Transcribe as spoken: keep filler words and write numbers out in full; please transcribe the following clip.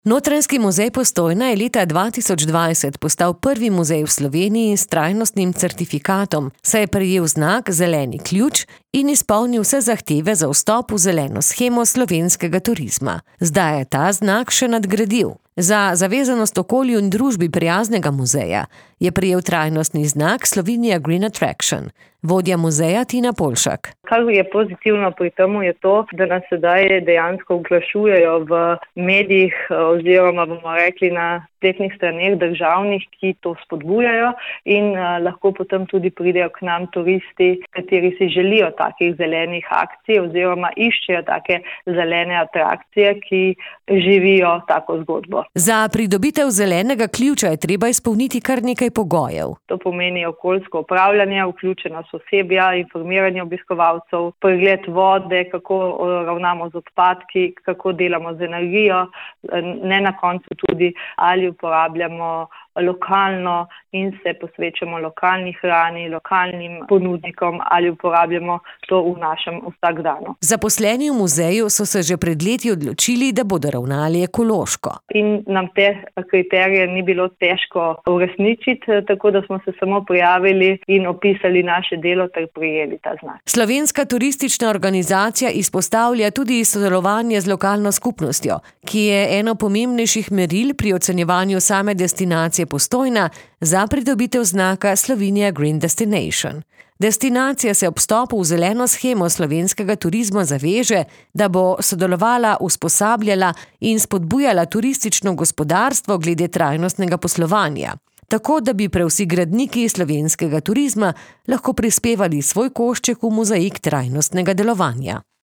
Notranjski muzej Postojna je leta dva tisoč dvajset postal prvi muzej v Sloveniji s trajnostnim certifikatom, saj je prejel znak zeleni ključ in izpolnil vse zahteve za vstop v zeleno shemo slovenskega turizma. Zdaj je ta znak še nadgradil. Za zavezanost okolju in družbi prijaznega muzeja je prejel trajnostni znak Slovenia Green Attraction. Vodja muzeja Tina Polšak. Kar je pozitivno pri temu je to, da nas sedaj dejansko oglašujejo v medijih oziroma bomo rekli na spletnih straneh državnih, ki to spodbujajo in uh, lahko potem tudi pridejo k nam turisti, kateri si želijo takih zelenih akcij oziroma iščejo take zelene atrakcije, ki živijo tako zgodbo. Za pridobitev zelenega ključa je treba izpolniti kar nekaj pogojev. To pomeni okoljsko upravljanje, vključenost osebja, informiranje obiskovalcev, pregled vode, kako ravnamo z odpadki, kako delamo z energijo, ne na koncu tudi ali uporabljamo lokalno in se posvečamo lokalni hrani, lokalnim ponudnikom ali uporabljamo to v našem vsakdanu. Zaposleni v muzeju so se že pred leti odločili, da bodo ravnali ekološko. In nam te kriterije ni bilo težko uresničiti, tako da smo se samo prijavili in opisali naše delo ter prejeli ta znak. Slovenska turistična organizacija izpostavlja tudi sodelovanje z lokalno skupnostjo, ki je eno pomembnejših meril pri ocenjevanju same destinacije Postojna za pridobitev znaka Slovenia Green Destination. Destinacija se ob vstopu v zeleno shemo slovenskega turizma zaveže, da bo sodelovala, usposabljala in spodbujala turistično gospodarstvo glede trajnostnega poslovanja, tako da bi prav vsi gradniki slovenskega turizma lahko prispevali svoj košček v mozaik trajnostnega delovanja.